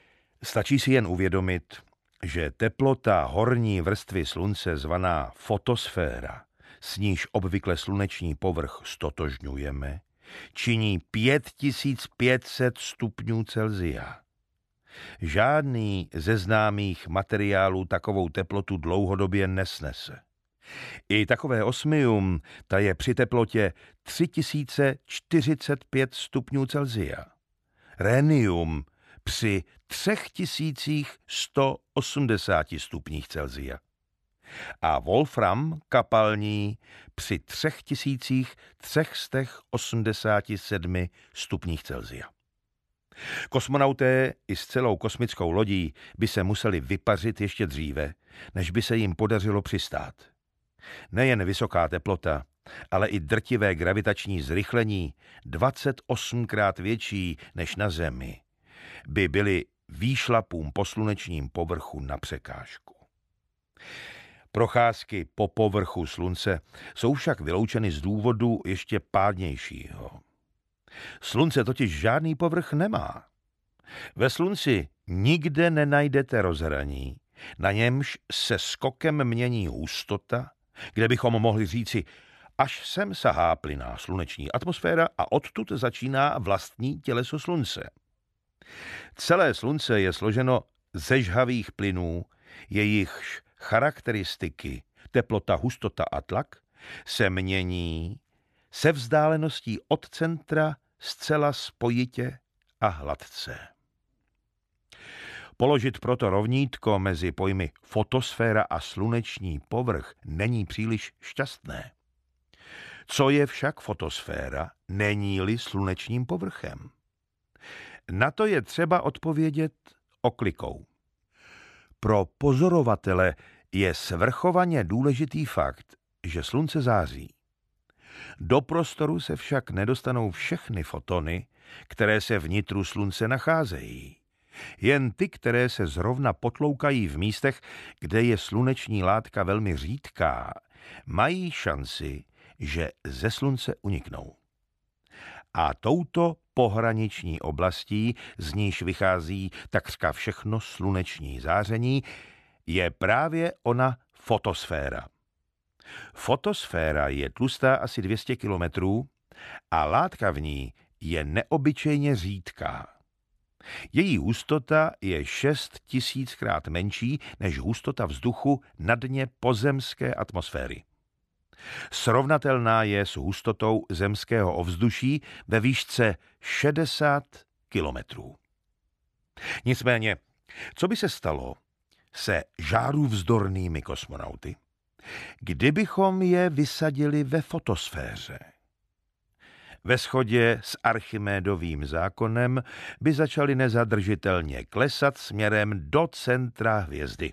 Stačí si jen uvědomit, že teplota horní vrstvy slunce zvaná fotosféra, s níž obvykle sluneční povrch stotožňujeme, činí pět tisíc pět set stupňů Celsia. Žádný ze známých materiálů takovou teplotu dlouhodobě nesnese. I takové osmium, ta je při teplotě tři tisíce čtyřicet pět stupňů Celsia. Rhenium při tři tisíce sto osmdesát stupních Celsia. A wolfram kapalní při tři tisíce tři sta osmdesát sedm stupních Celsia. Kosmonauté i s celou kosmickou lodí by se museli vypařit ještě dříve, než by se jim podařilo přistát. Nejen vysoká teplota, ale i drtivé gravitační zrychlení, dvacet osmkrát větší než na Zemi, by byly výšlapům po slunečním povrchu na překážku. Procházky po povrchu slunce jsou však vyloučeny z důvodu ještě pádnějšího. Slunce totiž žádný povrch nemá. Ve slunci nikde nenajdete rozhraní, na němž se skokem mění hustota, kde bychom mohli říci, až sem sahá plynná sluneční atmosféra a odtud začíná vlastní těleso slunce. Celé slunce je složeno ze žhavých plynů, jejichž charakteristiky, teplota, hustota a tlak se mění se vzdáleností od centra zcela spojitě a hladce. Položit proto rovnítko mezi pojmy fotosféra a sluneční povrch není příliš šťastné. Co je však fotosféra, není-li slunečním povrchem? Na to je třeba odpovědět oklikou. Pro pozorovatele je svrchovaně důležitý fakt, že slunce září. Do prostoru se však nedostanou všechny fotony, které se vnitru slunce nacházejí. Jen ty, které se zrovna potloukají v místech, kde je sluneční látka velmi řídká, mají šanci, že ze slunce uniknou. A touto pohraniční oblastí, z níž vychází takřka všechno sluneční záření, je právě ona fotosféra. Fotosféra je tlustá asi dvě stě kilometrů a látka v ní je neobyčejně řídká. Její hustota je šest tisíckrát menší než hustota vzduchu na dně pozemské atmosféry. Srovnatelná je s hustotou zemského ovzduší ve výšce šedesát kilometrů. Nicméně, co by se stalo se žárůvzdornými kosmonauty, kdybychom je vysadili ve fotosféře? Ve shodě s Archimédovým zákonem by začaly nezadržitelně klesat směrem do centra hvězdy.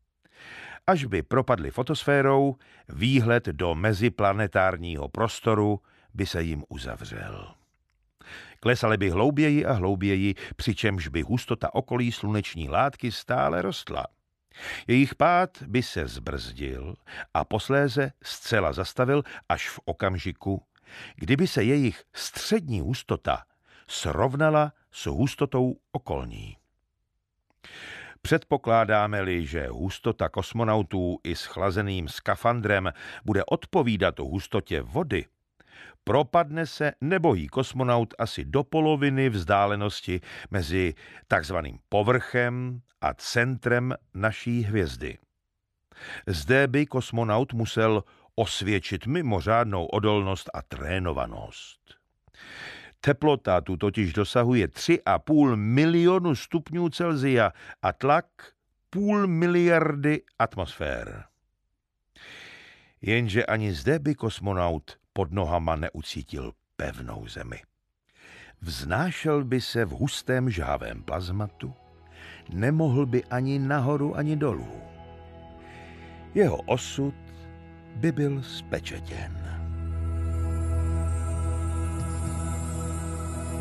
Až by propadly fotosférou, výhled do meziplanetárního prostoru by se jim uzavřel. Klesaly by hlouběji a hlouběji, přičemž by hustota okolí sluneční látky stále rostla. Jejich pád by se zbrzdil a posléze zcela zastavil až v okamžiku, kdyby se jejich střední hustota srovnala s hustotou okolní. Předpokládáme-li, že hustota kosmonautů i s chlazeným skafandrem bude odpovídat hustotě vody, propadne se nebohý kosmonaut asi do poloviny vzdálenosti mezi takzvaným povrchem a centrem naší hvězdy. Zde by kosmonaut musel osvědčit mimořádnou odolnost a trénovanost. Teplota tu totiž dosahuje tři a půl milionu stupňů Celsia a tlak půl miliardy atmosfér. Jenže ani zde by kosmonaut pod nohama neucítil pevnou zemi. Vznášel by se v hustém žhavém plazmatu, nemohl by ani nahoru, ani dolů. Jeho osud by byl spečetěn.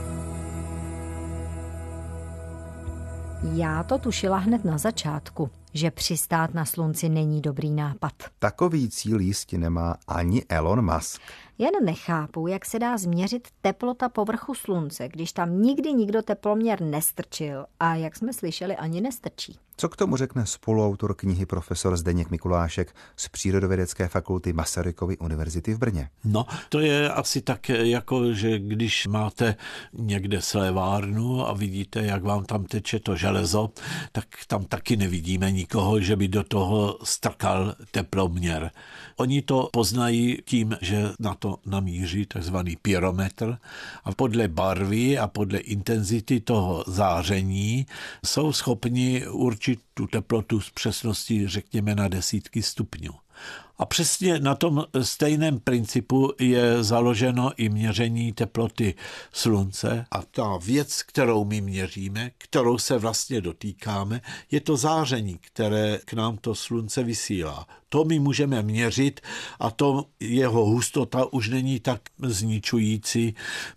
Já to tušila hned na začátku, že přistát na slunci není dobrý nápad. Takový cíl jistě nemá ani Elon Musk. Jen nechápu, jak se dá změřit teplota povrchu slunce, když tam nikdy nikdo teploměr nestrčil a jak jsme slyšeli, ani nestrčí. Co k tomu řekne spoluautor knihy profesor Zdeněk Mikulášek z Přírodovědecké fakulty Masarykovy univerzity v Brně? No, to je asi tak, jako že když máte někde slévárnu a vidíte, jak vám tam teče to železo, tak tam taky nevidíme nikoho, že by do toho strkal teploměr. Oni to poznají tím, že na to namíří takzvaný pyrometr a podle barvy a podle intenzity toho záření jsou schopni určit tu teplotu s přesností, řekněme, na desítky stupňů. A přesně na tom stejném principu je založeno i měření teploty slunce. A ta věc, kterou my měříme, kterou se vlastně dotýkáme, je to záření, které k nám to slunce vysílá. To my můžeme měřit a to jeho hustota už není tak zničující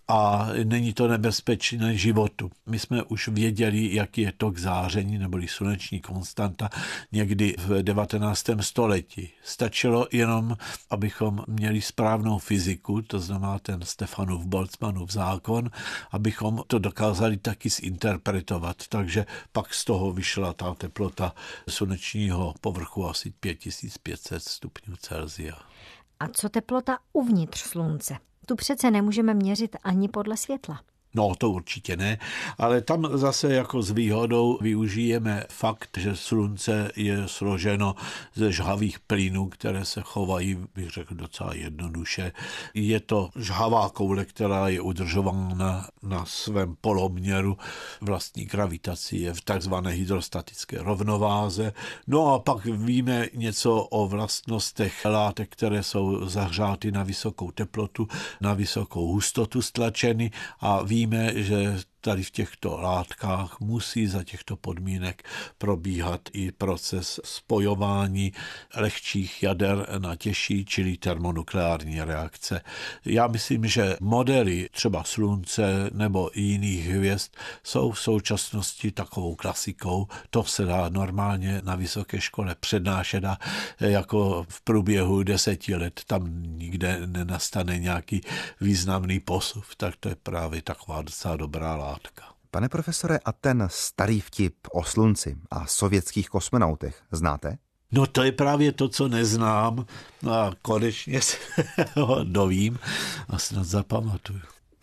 a není to nebezpečné životu. My jsme už věděli, jaký je tok záření neboli sluneční konstanta někdy v devatenáctém století. Stačilo jenom, abychom měli správnou fyziku, to znamená ten Stefanův Boltzmannův zákon, abychom to dokázali taky zinterpretovat. Takže pak z toho vyšla ta teplota slunečního povrchu asi pět tisíc pět set stupňů Celsia. A co teplota uvnitř slunce? Tu přece nemůžeme měřit ani podle světla. No, to určitě ne, ale tam zase jako s výhodou využijeme fakt, že slunce je složeno ze žhavých plynů, které se chovají, bych řekl, docela jednoduše. Je to žhavá koule, která je udržována na svém poloměru vlastní gravitací, je v takzvané hydrostatické rovnováze. No a pak víme něco o vlastnostech látek, které jsou zahřáty na vysokou teplotu, na vysokou hustotu stlačeny a víme, Víme, že tady v těchto látkách musí za těchto podmínek probíhat i proces spojování lehčích jader na těžší, čili termonukleární reakce. Já myslím, že modely třeba Slunce nebo jiných hvězd jsou v současnosti takovou klasikou. To se dá normálně na vysoké škole přednášet a jako v průběhu deseti let tam nikde nenastane nějaký významný posun. Tak to je právě taková docela dobrá látka. Pane profesore, a ten starý vtip o slunci a sovětských kosmonautech znáte? No to je právě to, co neznám a konečně se ho dovím a snad zapamatuju.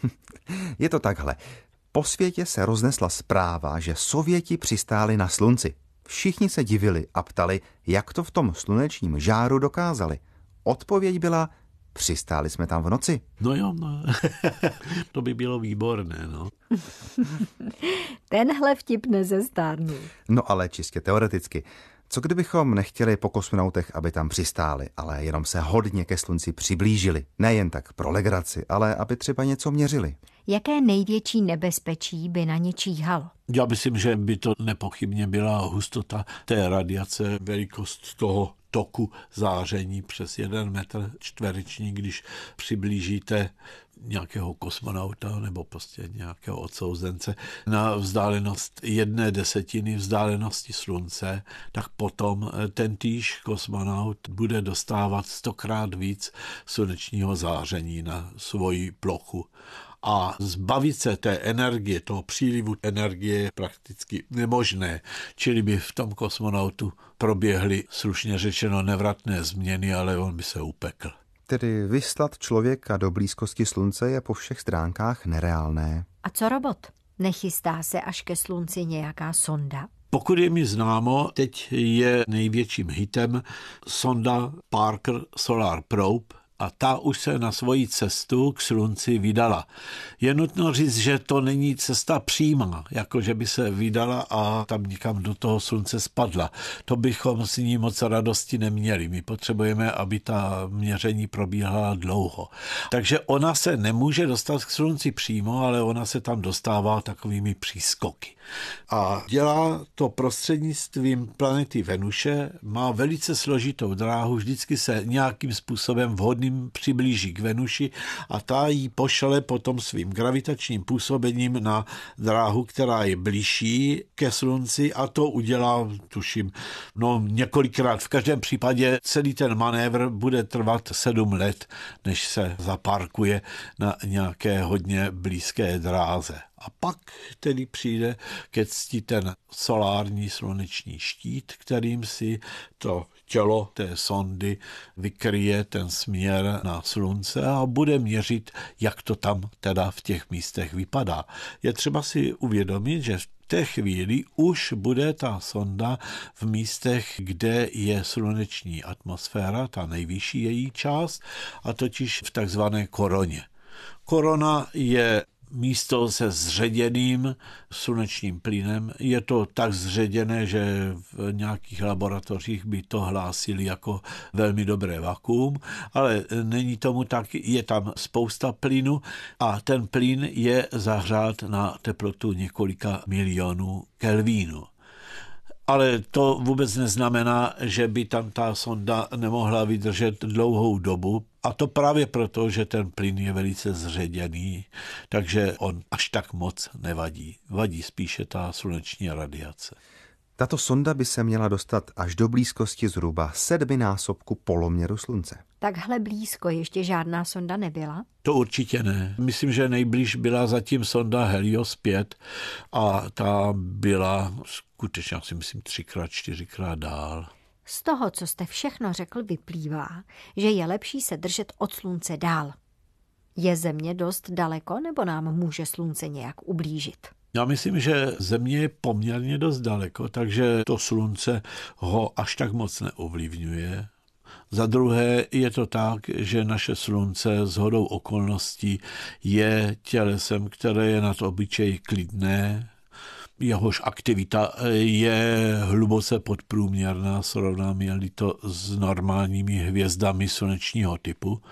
Je to takhle. Po světě se roznesla zpráva, že Sověti přistáli na slunci. Všichni se divili a ptali, jak to v tom slunečním žáru dokázali. Odpověď byla: přistáli jsme tam v noci. No jo, no. To by bylo výborné, no. Tenhle vtip nezestárnul. No ale čistě teoreticky. Co kdybychom nechtěli po kosmonautech, aby tam přistáli, ale jenom se hodně ke slunci přiblížili. Nejen tak pro legraci, ale aby třeba něco měřili. Jaké největší nebezpečí by na ně číhalo? Já myslím, že by to nepochybně byla hustota té radiace, velikost toho toku záření přes jeden metr čtvereční, když přiblížíte nějakého kosmonauta nebo prostě nějakého odsouzence na vzdálenost jedné desetiny vzdálenosti slunce, tak potom ten týž kosmonaut bude dostávat stokrát víc slunečního záření na svoji plochu. A zbavit se té energie, toho přílivu energie je prakticky nemožné. Čili by v tom kosmonautu proběhly, slušně řečeno, nevratné změny, ale on by se upekl. Tedy vyslat člověka do blízkosti slunce je po všech stránkách nereálné. A co robot? Nechystá se až ke slunci nějaká sonda? Pokud je mi známo, teď je největším hitem sonda Parker Solar Probe, a ta už se na svoji cestu k slunci vydala. Je nutno říct, že to není cesta přímá, jako že by se vydala a tam někam do toho slunce spadla. To bychom s ní moc radosti neměli. My potřebujeme, aby ta měření probíhala dlouho. Takže ona se nemůže dostat k slunci přímo, ale ona se tam dostává takovými přískoky. A dělá to prostřednictvím planety Venuše, má velice složitou dráhu, vždycky se nějakým způsobem vhodným působením přiblíží k Venuši a ta ji pošle potom svým gravitačním působením na dráhu, která je blížší ke Slunci a to udělá, tuším, no několikrát. V každém případě celý ten manévr bude trvat sedm let, než se zaparkuje na nějaké hodně blízké dráze. A pak tedy přijde ke cti ten solární sluneční štít, kterým si to tělo té sondy vykryje ten směr na Slunce a bude měřit, jak to tam teda v těch místech vypadá. Je třeba si uvědomit, že v té chvíli už bude ta sonda v místech, kde je sluneční atmosféra, ta nejvyšší její část, a totiž v takzvané koroně. Korona je místo se zředěným slunečním plynem. Je to tak zředěné, že v nějakých laboratořích by to hlásili jako velmi dobré vakuum, ale není tomu tak, je tam spousta plynu a ten plyn je zahřát na teplotu několika milionů kelvínů. Ale to vůbec neznamená, že by tam ta sonda nemohla vydržet dlouhou dobu. A to právě proto, že ten plyn je velice zředěný, takže on až tak moc nevadí. Vadí spíše ta sluneční radiace. Tato sonda by se měla dostat až do blízkosti zhruba sedminásobku poloměru Slunce. Takhle blízko ještě žádná sonda nebyla? To určitě ne. Myslím, že nejblíž byla zatím sonda Helios pět a ta byla skutečně, asi myslím, třikrát, čtyřikrát dál. Z toho, co jste všechno řekl, vyplývá, že je lepší se držet od Slunce dál. Je Země dost daleko, nebo nám může Slunce nějak ublížit? Já myslím, že Země je poměrně dost daleko, takže to Slunce ho až tak moc neovlivňuje. Za druhé je to tak, že naše Slunce shodou okolností je tělesem, které je nad obyčej klidné, jehož aktivita je hluboce podprůměrná, srovnáme-li to s normálními hvězdami slunečního typu.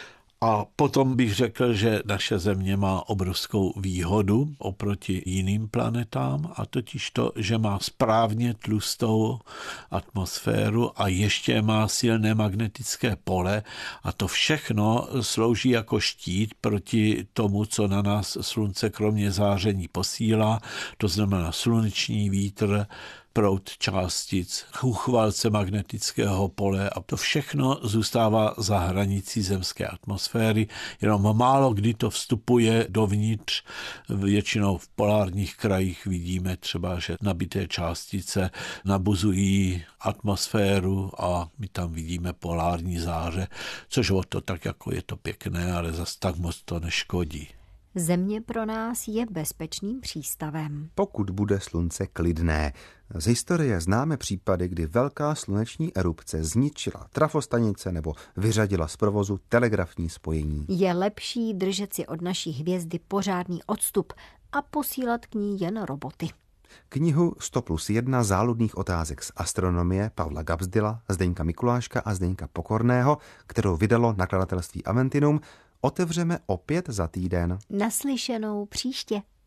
A potom bych řekl, že naše Země má obrovskou výhodu oproti jiným planetám, a totiž to, že má správně tlustou atmosféru a ještě má silné magnetické pole a to všechno slouží jako štít proti tomu, co na nás Slunce kromě záření posílá, to znamená sluneční vítr, proud částic, uchvalce magnetického pole a to všechno zůstává za hranicí zemské atmosféry, jenom málo kdy to vstupuje dovnitř. Většinou v polárních krajích vidíme třeba, že nabité částice nabuzují atmosféru a my tam vidíme polární záře, což o to tak jako je to pěkné, ale zas tak moc to neškodí. Země pro nás je bezpečným přístavem. Pokud bude Slunce klidné. Z historie známe případy, kdy velká sluneční erupce zničila trafostanice nebo vyřadila z provozu telegrafní spojení. Je lepší držet si od naší hvězdy pořádný odstup a posílat k ní jen roboty. Knihu sto plus jedna záludných otázek z astronomie Pavla Gabsdyla, Zdeňka Mikuláška a Zdeňka Pokorného, kterou vydalo nakladatelství Aventinum, otevřeme opět za týden. Naslyšenou příště.